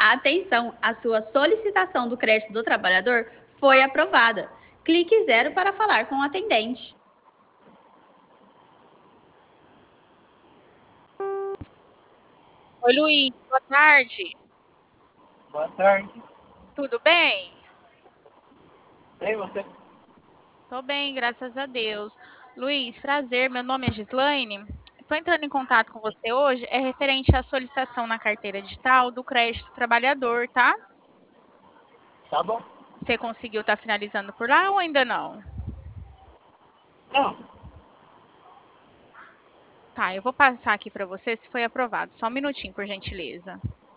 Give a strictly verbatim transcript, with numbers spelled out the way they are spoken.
Atenção, a sua solicitação do crédito do trabalhador foi aprovada. Clique zero para falar com o atendente. Oi, Luiz, boa tarde. Boa tarde. Tudo bem? Bem, você? Tô bem, graças a Deus. Luiz, prazer, meu nome é Gislaine. Estou entrando em contato com você hoje, é referente à solicitação na carteira digital do crédito trabalhador, tá? Tá bom? Você conseguiu estar finalizando por lá ou ainda não? Não, Tá, eu vou passar aqui para você se foi aprovado. Só um minutinho, por gentileza.